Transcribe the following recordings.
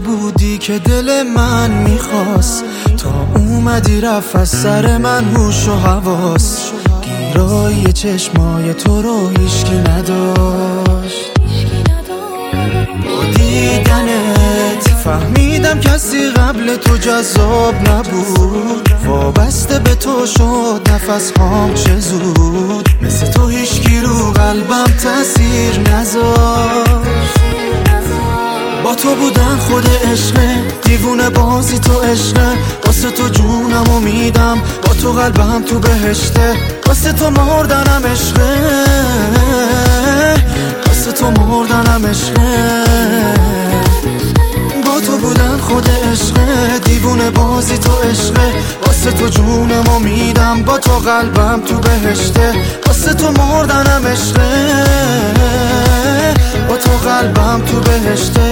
بودی که دل من میخواست، تا اومدی رفت از سر من هوش و حواس. گیرای چشمای تو رو هیچکی نداشت. با دیدنت فهمیدم کسی قبل تو جذاب نبود. وابسته به تو شد نفس هام چه زود. مثل تو هیچکی رو قلبم تأثیر نذاشت. با تو بودن خود عشقه، دیوونه بازی تو عشقه. واسه تو جونمو میدم، با تو قلبم تو بهشته. واسه تو مردنم عشقه، واسه تو مردنم عشقه. با تو بودن خود عشقه، دیوونه بازی تو عشقه. واسه تو جونمو میدم، با تو قلبم تو بهشته. واسه تو مردنم عشقه، با تو قلبم تو بهشته.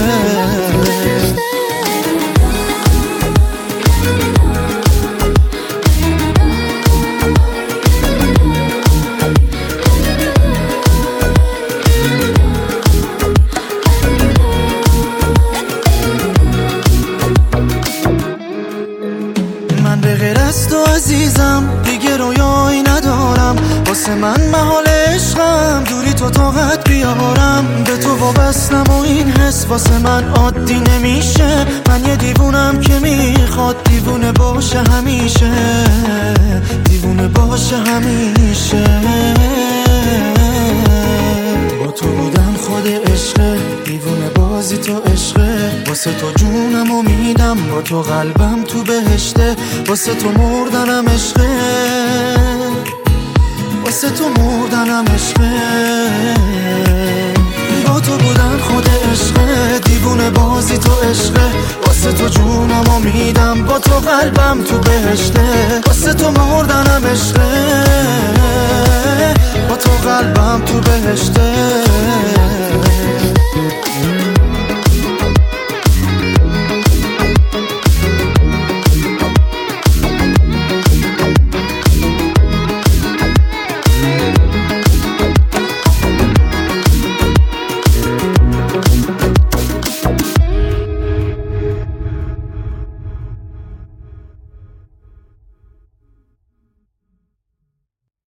من به غیر از تو عزیزم دیگه رویایی ندارم. واسه من محال عشقم دوری تو طاقت بیارم. به تو وابستم و این حس واسه من عادی نمیشه. من یه دیوونم که میخواد دیوونه باشه همیشه، دیوونه باشه همیشه. با تو بودم خود عشقه، دیوونه بازی تو عشقه. واسه تو جونمو میدم، با تو قلبم تو بهشته. واسه تو مردنم عشقه، واسه تو مردنم عشقه. با تو بودن خود عشقه، دیوونه بازی تو عشقه. واسه تو جونمو میدم، با تو قلبم تو بهشته. واسه تو مردنم عشقه،